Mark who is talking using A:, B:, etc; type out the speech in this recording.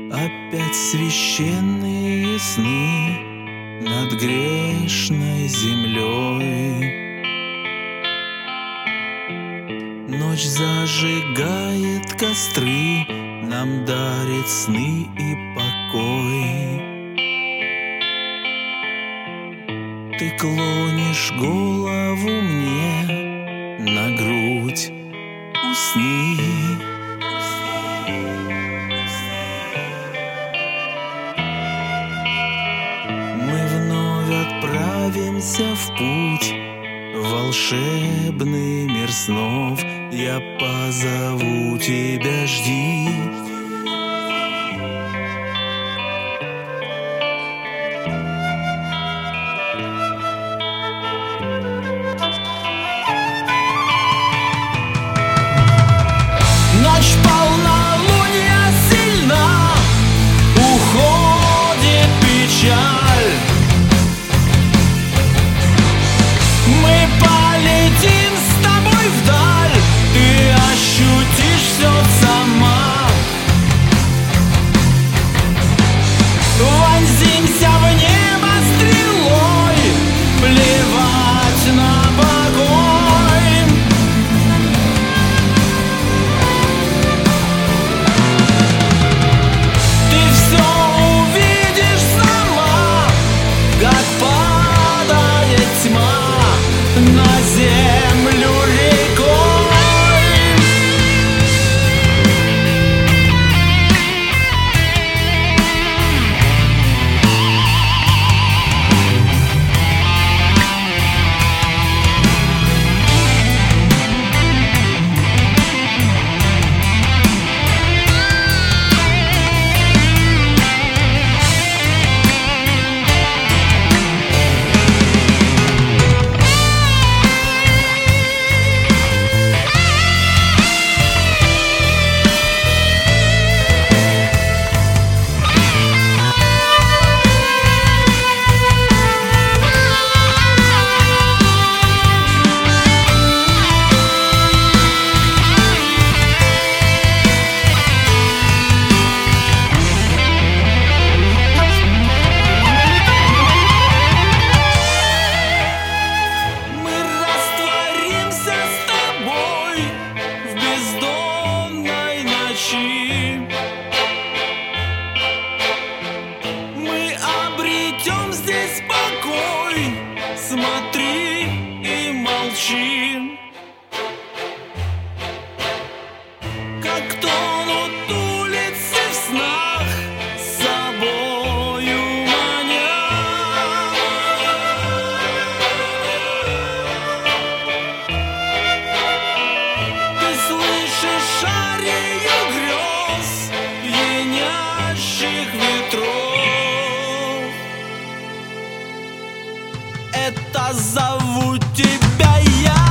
A: Опять священные сны над грешной землей. Ночь зажигает костры, нам дарит сны и покой. Ты клонишь голову мне на грудь, усни. Мы вновь отправимся в путь, в волшебный мир снов. Я позову тебя, жди. Ночь полнолуния сильна, уходит печаль. Мы полетим с тобой вдаль, ты ощутишь все сама. Вонзимся в небо стрелой, плевать на покой. Ты все увидишь сама, как падает тьма на землю рекой. Мы обретем здесь покой. Смотри и молчи, как тонут улицы в снах, с собою маня. Ты слышишь шарею грез, пьянящих ветров. Это зову тебя я.